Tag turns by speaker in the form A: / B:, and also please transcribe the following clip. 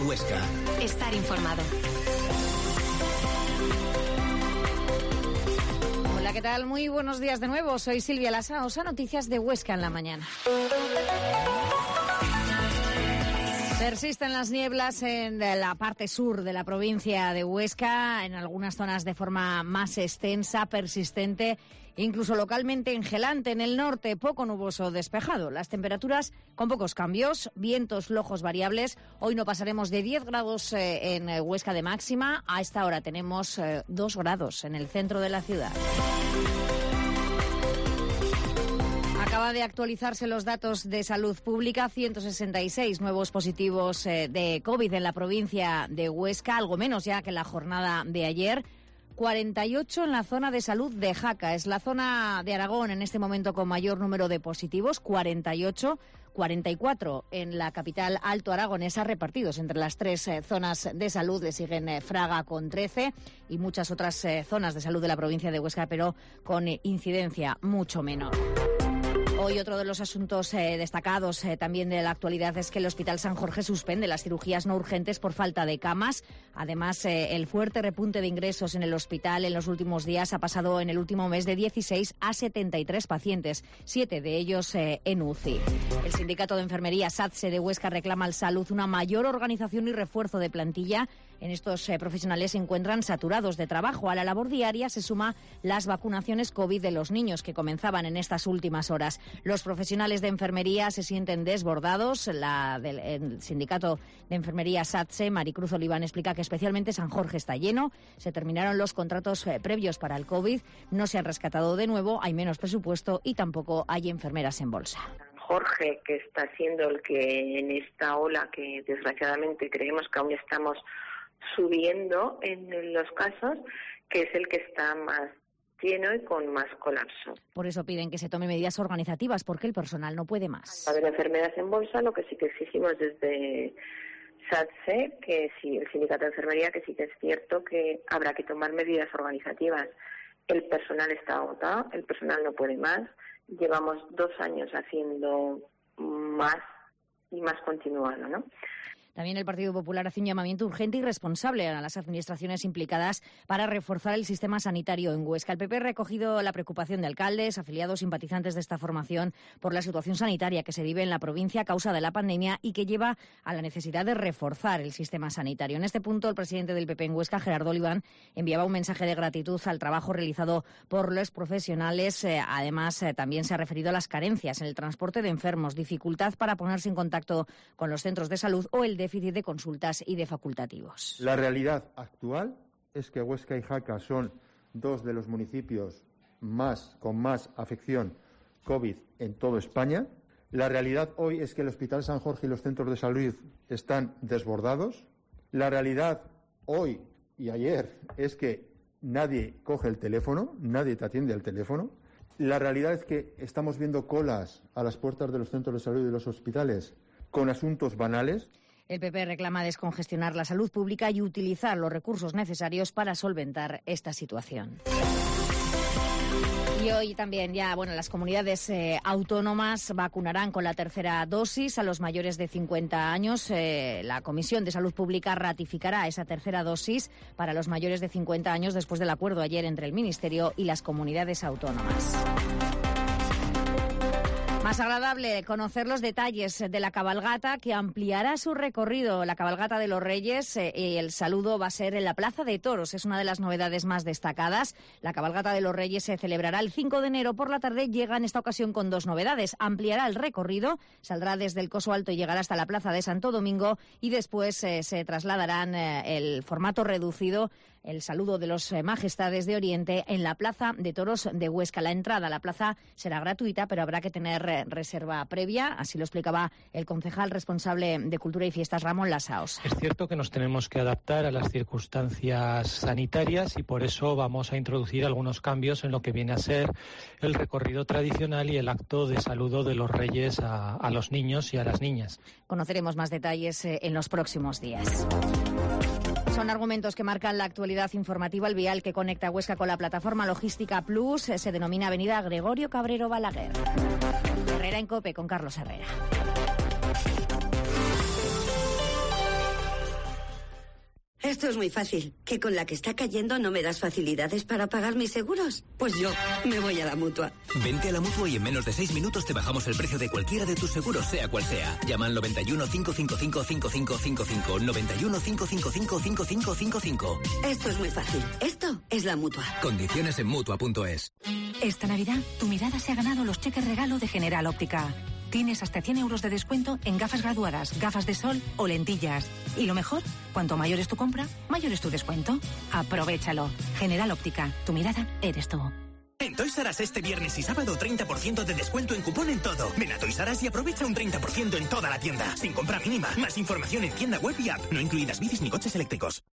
A: Huesca.
B: Estar informado.
C: Hola, ¿qué tal? Muy buenos días de nuevo. Soy Silvia Lasaosa, noticias de Huesca en la mañana. Persisten las nieblas en la parte sur de la provincia de Huesca, en algunas zonas de forma más extensa, persistente, incluso localmente engelante. En el norte, poco nuboso despejado. Las temperaturas con pocos cambios, vientos flojos variables. Hoy no pasaremos de 10 grados en Huesca de máxima. A esta hora tenemos 2 grados en el centro de la ciudad. Acaba de actualizarse los datos de salud pública, 166 nuevos positivos de COVID en la provincia de Huesca, algo menos ya que la jornada de ayer. 48 en la zona de salud de Jaca. Es la zona de Aragón en este momento con mayor número de positivos, 48. 44 en la capital alto aragonesa, repartidos entre las 3 zonas de salud. Le siguen Fraga con 13 y muchas otras zonas de salud de la provincia de Huesca, pero con incidencia mucho menor. Hoy otro de los asuntos destacados también de la actualidad es que el Hospital San Jorge suspende las cirugías no urgentes por falta de camas. Además, el fuerte repunte de ingresos en el hospital en los últimos días ha pasado en el último mes de 16 a 73 pacientes, 7 de ellos en UCI. El sindicato de enfermería SATSE de Huesca reclama al Salud una mayor organización y refuerzo de plantilla. En estos profesionales se encuentran saturados de trabajo. A la labor diaria se suma las vacunaciones COVID de los niños que comenzaban en estas últimas horas. Los profesionales de enfermería se sienten desbordados. El sindicato de enfermería SATSE, Maricruz Oliván, explica que especialmente San Jorge está lleno. Se terminaron los contratos previos para el COVID. No se han rescatado de nuevo, hay menos presupuesto y tampoco hay enfermeras en bolsa.
D: Jorge, que está siendo el que en esta ola que desgraciadamente creemos que aún estamos subiendo en los casos, que es el que está más lleno y con más colapso.
C: Por eso piden que se tomen medidas organizativas porque el personal no puede más.
D: A ver, enfermeras en bolsa, lo que sí que exigimos desde SATSE, que sí, el sindicato de enfermería, que sí que es cierto que habrá que tomar medidas organizativas. El personal está agotado, el personal no puede más. Llevamos 2 años haciendo más y más continuado, ¿no?
C: También el Partido Popular hace un llamamiento urgente y responsable a las administraciones implicadas para reforzar el sistema sanitario en Huesca. El PP ha recogido la preocupación de alcaldes, afiliados, simpatizantes de esta formación por la situación sanitaria que se vive en la provincia a causa de la pandemia y que lleva a la necesidad de reforzar el sistema sanitario. En este punto, el presidente del PP en Huesca, Gerardo Oliván, enviaba un mensaje de gratitud al trabajo realizado por los profesionales. Además, también se ha referido a las carencias en el transporte de enfermos, dificultad para ponerse en contacto con los centros de salud o el déficit de consultas y de facultativos.
E: La realidad actual es que Huesca y Jaca son 2 de los municipios con más afección COVID en toda España. La realidad hoy es que el Hospital San Jorge y los centros de salud están desbordados. La realidad hoy y ayer es que nadie coge el teléfono, nadie te atiende el teléfono. La realidad es que estamos viendo colas a las puertas de los centros de salud y de los hospitales con asuntos banales.
C: El PP reclama descongestionar la salud pública y utilizar los recursos necesarios para solventar esta situación. Y hoy también las comunidades autónomas vacunarán con la tercera dosis a los mayores de 50 años. La Comisión de Salud Pública ratificará esa tercera dosis para los mayores de 50 años después del acuerdo ayer entre el Ministerio y las comunidades autónomas. Más agradable conocer los detalles de la cabalgata que ampliará su recorrido. La cabalgata de los Reyes y el saludo va a ser en la Plaza de Toros. Es una de las novedades más destacadas. La cabalgata de los Reyes se celebrará el 5 de enero por la tarde. Llega en esta ocasión con 2 novedades. Ampliará el recorrido, saldrá desde el Coso Alto y llegará hasta la Plaza de Santo Domingo y después se trasladarán el formato reducido, el saludo de los majestades de Oriente en la Plaza de Toros de Huesca. La entrada a la plaza será gratuita, pero habrá que tener reserva previa, así lo explicaba el concejal responsable de Cultura y Fiestas, Ramón Lasaosa.
F: Es cierto que nos tenemos que adaptar a las circunstancias sanitarias y por eso vamos a introducir algunos cambios en lo que viene a ser el recorrido tradicional y el acto de saludo de los Reyes a los niños y a las niñas. Conoceremos más detalles en los próximos días. Son argumentos que marcan la actualidad informativa. El vial que conecta Huesca con la plataforma logística Plus se denomina Avenida Gregorio Cabrero Balaguer. Herrera en COPE con Carlos Herrera.
A: Esto es muy fácil. ¿Que con la que está cayendo no me das facilidades para pagar mis seguros? Pues yo me voy a la Mutua.
B: Vente a la Mutua y en menos de 6 minutos te bajamos el precio de cualquiera de tus seguros, sea cual sea. Llama al 91 555 5555. 91 555 5555.
A: Esto es muy fácil. Esto es la Mutua.
B: Condiciones en Mutua.es.
G: Esta Navidad, tu mirada se ha ganado los cheques regalo de General Óptica. Tienes hasta 100 euros de descuento en gafas graduadas, gafas de sol o lentillas. Y lo mejor, cuanto mayor es tu compra, mayor es tu descuento. Aprovechalo. General Óptica, tu mirada eres tú.
H: En Toys R Us este viernes y sábado 30% de descuento en cupón en todo. Ven a Toys R Us y aprovecha un 30% en toda la tienda. Sin compra mínima. Más información en tienda web y app. No incluidas bicis ni coches eléctricos.